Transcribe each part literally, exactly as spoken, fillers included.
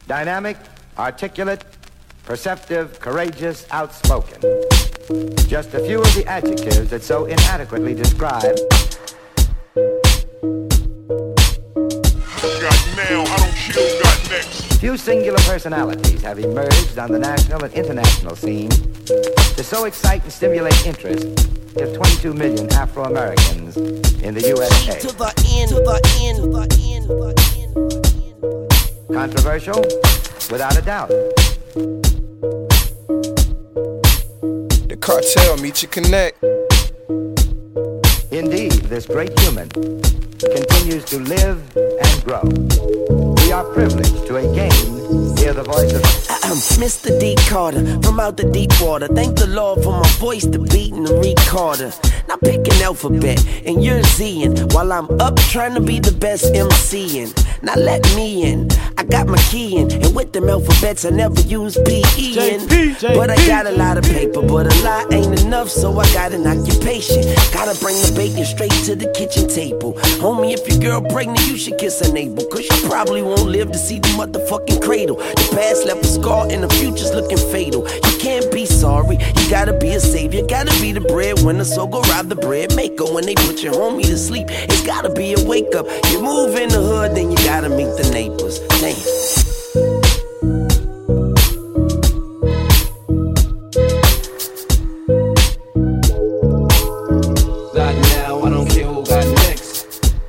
Dynamic, articulate, perceptive, courageous, outspoken. Just a few of the adjectives that so inadequately describe. Got now, I don't kill, got next. Few singular personalities have emerged on the national and international scene to so excite and stimulate interest of twenty-two million Afro-Americans in the U S A. To the end, to the end, to the end, to the end. Controversial? Without a doubt. The cartel meet you connect. Indeed, this great human continues to live and grow. We are privileged to again hear the voice of Mister D. Carter from out the deep water. Thank the Lord for my voice, the beat and the recorder. Now pick an alphabet and you're Zing while I'm up trying to be the best MCing. Now let me in. I got my key in, and with them alphabets I never use P E in. But I got a lot of paper, but a lot ain't enough, so I got an occupation. Gotta bring the bacon straight to the kitchen table. Homie, if your girl pregnant, you should kiss her navel, cause she probably won't live to see the motherfucking cradle. The past left a scar and the future's looking fatal. You can't be sorry, you gotta be a savior. Gotta be the breadwinner, so go rob the bread maker. When they put your homie to sleep, it's gotta be a wake up. You move in the hood, then you gotta meet the neighbors. Damn. Got now, I don't care who got next.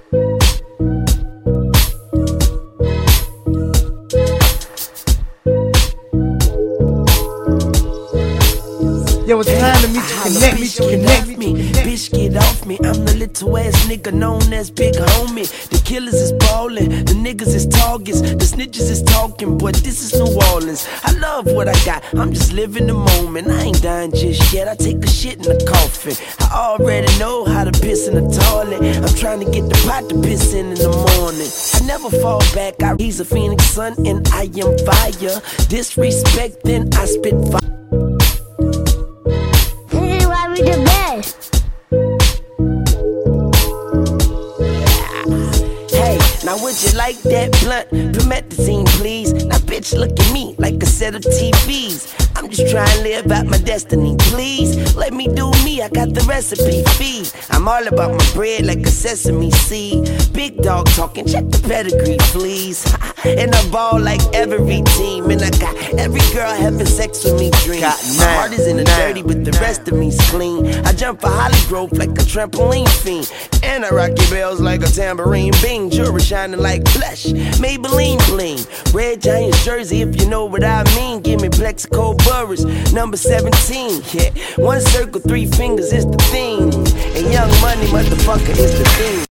Yo, it's time to meet you, connect me, to connect me. Bitch, get off me. I'm the little ass nigga known as Big Homie. The killers is ballin', the niggas is targets, the snitches is talking, but this is New Orleans. I love what I got, I'm just living the moment. I ain't dying just yet, I take a shit in the coffin. I already know how to piss in the toilet. I'm trying to get the pot to piss in in the morning. I never fall back, I, he's a phoenix sun and I am fire. Disrespect, then I spit fire. We the best. Hey, now would you like that blunt? Promethazine, please. Now bitch, look at me like a set of T Vs. I'm just trying to live out my destiny, please. Let me do me, I got the recipe, feed. I'm all about my bread like a sesame seed. Big dog talking, check the pedigree, please. And I ball like every team. And I got every girl having sex with me dream. My heart is in the dirty, but the rest of me's clean. I jump for Holly Grove like a trampoline fiend. And I rock your bells like a tambourine bing. Jewelry shining like flesh, Maybelline bling. Red Giants jersey, if you know what I mean. Give me Plexico Burris, number seventeen. Yeah, one circle, three fingers is the thing. And Young Money, motherfucker, is the thing.